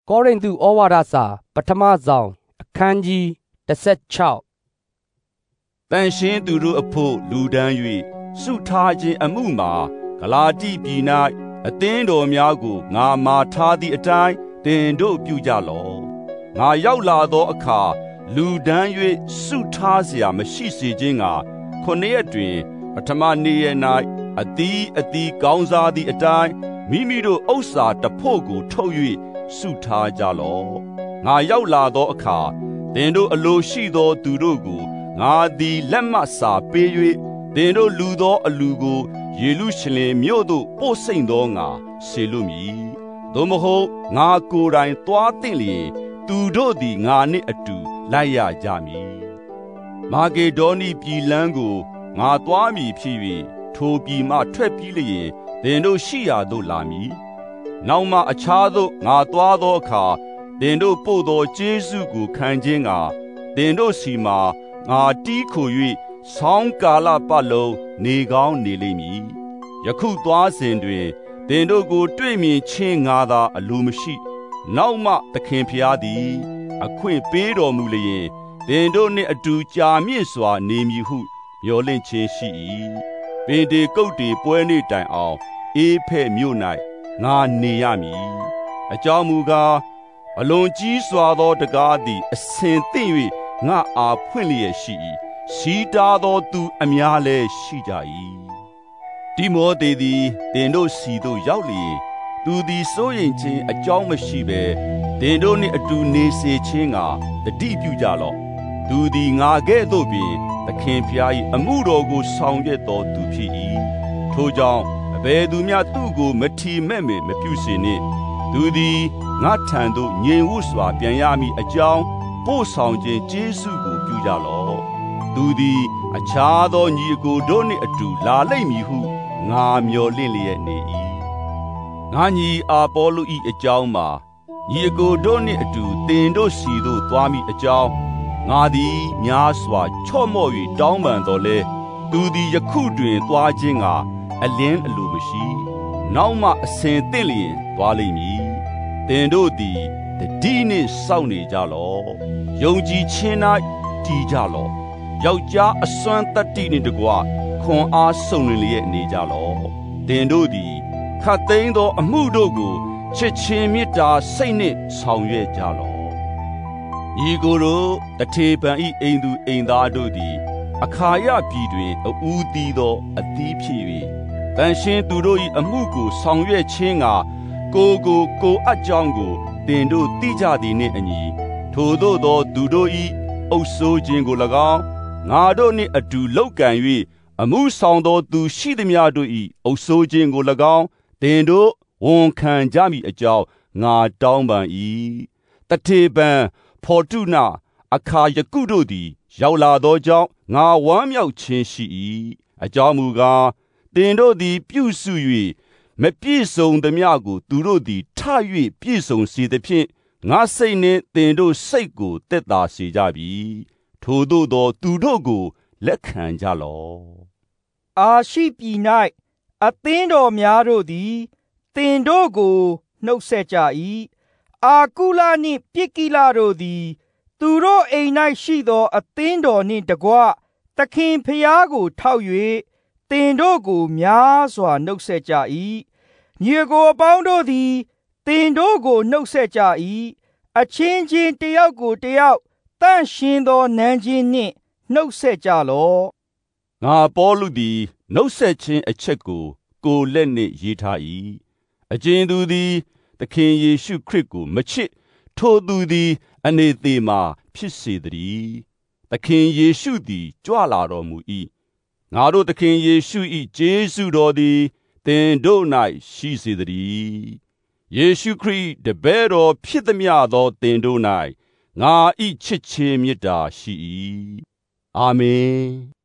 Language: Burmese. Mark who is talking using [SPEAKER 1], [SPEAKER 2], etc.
[SPEAKER 1] ကောရိန္သုဩဝါဒစာပထမဆောင်အခန်းကြီး16
[SPEAKER 2] တန်ရှင်းသူတို့အဖို့လူဒန်း၍စုထားခြင်းအမှုမှာဂလာတိပြည်၌အသင်းတော်များကိုငါမာထားသည့်အတိုင်းတင်တို့ပြုကြလော့ငါရောက်လာသောအခါလူဒန်း၍စုထားเสียမရှိစေခြင်းက9 ရက်တွင်ပထမနေ့ရက်၌အသီးကောင်းစားသည့်အတိုင်းမိမိတို့ဥစ္စာတဖို့ကိုထုတ်၍စုထားကြလော့ငါရောက်လာသောအခါသင်တို့အလိုရှိသောသူတို့ကိုငါသည်လက်မှတ်စာပေး၍သင်တို့လူသောအလူကိုယေရုရှလင်မြို့သို့ပို့စိမ့်သောငါစေလွှတ်မည်သို့မဟုတ်ငါကိုယ်တိုင်သွားသင့်လျင်သူတို့သည်ငါနှင့်အတူလိုက်ရကြမည်မာဂေဒေါနိပြည်လမ်းကိုငါသွားမည်ဖြစ်၍ထိုပြည်မှထွက်ပြီးလျင်သင်တို့ရှိရာသို့လာမည်နောက်မှအခြားသို့ငါသွားသောအခါသင်တို့ပို့သောကျေးဇူးကိုခံခြင်းကသင်တို့စီမှာငါတီးခို၍ဆောင်းကာလပတ်လုံးနေကောင်းနေလိမ့်မည်ယခုသွားစဉ်တွင်သင်တို့ကိုတွေ့မြင်ခြင်းငါသာအလိုမရှိနောက်မှသခင်ဖျားသည်အခွင့်ပေးတော်မူလျင်သင်တို့နှင့်အတူကြာမြင့်စွာနေမည်ဟုမျှော်လင့်ခြင်းရှိ၏ပင်တေကုတ်တေပွဲနေ့တိုင်အောင်အေဖဲ့မြို့၌ငါနေရမည်အကြောင်းမူကားအလွန်ကြီးစွာသောတကားသည်အစင်သင့်၍ငါအားဖွင့်လျက်ရှိ၏ရှိတားသောသူအများလည်းရှိကြ၏တိမောသေသည်သင်တို့စီသို့ရောက်လျင်သူသည်စိုးရိမ်ခြင်းအကြောင်းမရှိဘဲသင်တို့နှင့်အတူနေစေခြင်းကတတိပြုကြလော့သူသည်ငါကဲ့သို့ပင်သခင်ဖျား၏အမှုတော်ကိုဆောင်ရွက်တော်သူဖြစ်၏ထိုကြောင့်အဘယ်သူမျှသူ့ကိုမထီမဲ့မပြုစေနှင့်သူသည်ငါထံသို့ငြိမ်ဝှစွာပြန်ရမည်အကြောင်းပို့ဆောင်ခြင်းကျေးဇူးကိုပြုကြလော့သူသည်အခြားသောညီအကိုတို့နှင့်အတူလာလိမ့်မည်ဟုငါမျှော်လင့်လျက်နေ၏ငါညီအာပေါလု၏အကြောင်းမှာညီအကိုတို့နှင့်အတူသင်တို့စီသို့သွားမည်အကြောင်းငါသည်များစွာချော့မော့၍တောင်းပန်တော်လဲသူသည်ယခုတွင်သွားခြင်းကအလင်းအလိုမရှိနောက်မှအစဉ်သင့်လျင်သွားလိမ့်မည်သင်တို့သည်တတိနှင့်စောင့်နေကြလော့ယုံကြည်ခြင်း၌တည်ကြလော့ယောက်ျားအစွမ်းတတ္တိနှင့်တကွခွန်အားစုံလျက်နေကြလော့သင်တို့သည်ခတ်သိမ်းသောအမှုတို့ကိုချစ်ချင်းမေတ္တာစိတ်နှင့်ဆောင်ရွက်ကြလော့ဤကိုယ်တို့တထေပံဤအိမ်သူအိမ်သားတို့သည်အခါယပြည်တွင်အဦးသီးသောအသီးဖြစ်၍တန်ရှင်းသူတို့၏အမှုကိုဆောင်ရွက်ခြင်းကကိုအပ်ကြောင်းကိုသင်တို့သိကြသည်နှင့်အညီထိုသို့သောသူတို့၏အုပ်စိုးခြင်းကို၎င်းငါတို့နှင့်အတူလုပ်ကံ၍အမှုဆောင်သောသူရှိသမျှတို့၏အုပ်စိုးခြင်းကို၎င်းသင်တို့ဝန်ခံကြမည်အကြောင်းငါတောင်းပန်၏တထေပံဖော်တုနအခါယကုတို့သည်ရောက်လာသောကြောင့်ငါဝမ်းမြောက်ခြင်းရှိ၏အကြောင်းမူကားသင်တို့သည်ပြုစု၍မပြည့်စုံသမျှကိုသူတို့သည်ထ၍ပြည့်စုံစေသဖြင့်ငါစိတ်နှင့်သင်တို့စိတ်ကိုသက်သာစေကြပြီထိုသို့သောသူတို့ကိုလက်ခံကြလော့
[SPEAKER 3] အာရှိပြည်၌အသင်းတော်များတို့သည်သင်တို့ကိုနှုတ်ဆက်ကြ၏အာကုလနှင့်ပြစ်ကိလတို့သည်သူတို့အိမ်၌ရှိသောအသင်းတော်နှင့်တကွသခင်ဖျားကိုထောက်၍သင်တို့ကိုများစွာနှုတ်ဆက်ကြ၏ညီအကိုအပေါင်းတို့သည်သင်တို့ကိုနှုတ်ဆက်ကြ၏အချင်းချင်းတယောက်ကိုတယောက်တန့်ရှင်းသောနမ်းခြင်းနှင့်နှုတ်ဆက်ကြလော့
[SPEAKER 2] ငါပေါလုသည်နှုတ်ဆက်ခြင်းအချက်ကိုလက်နှင့်ရေးထား၏အကျဉ်သူသည်သခင်ယေရှုခရစ်ကိုမချစ်ထိုသူသည်အနေသေးမှဖြစ်စေတည်းသခင်ယေရှုသည်ကြွလာတော်မူ၏ငါတို့သခင်ယေရှု၏ကျေးဇူးတော်သည်သင်တို့၌ရှိစေတည်းယေရှုခရစ်တပည့်တော်ဖြစ်သည်များသောသင်တို့၌ငါ၏ချစ်ခြင်းမေတ္တာရှိ၏အာမင်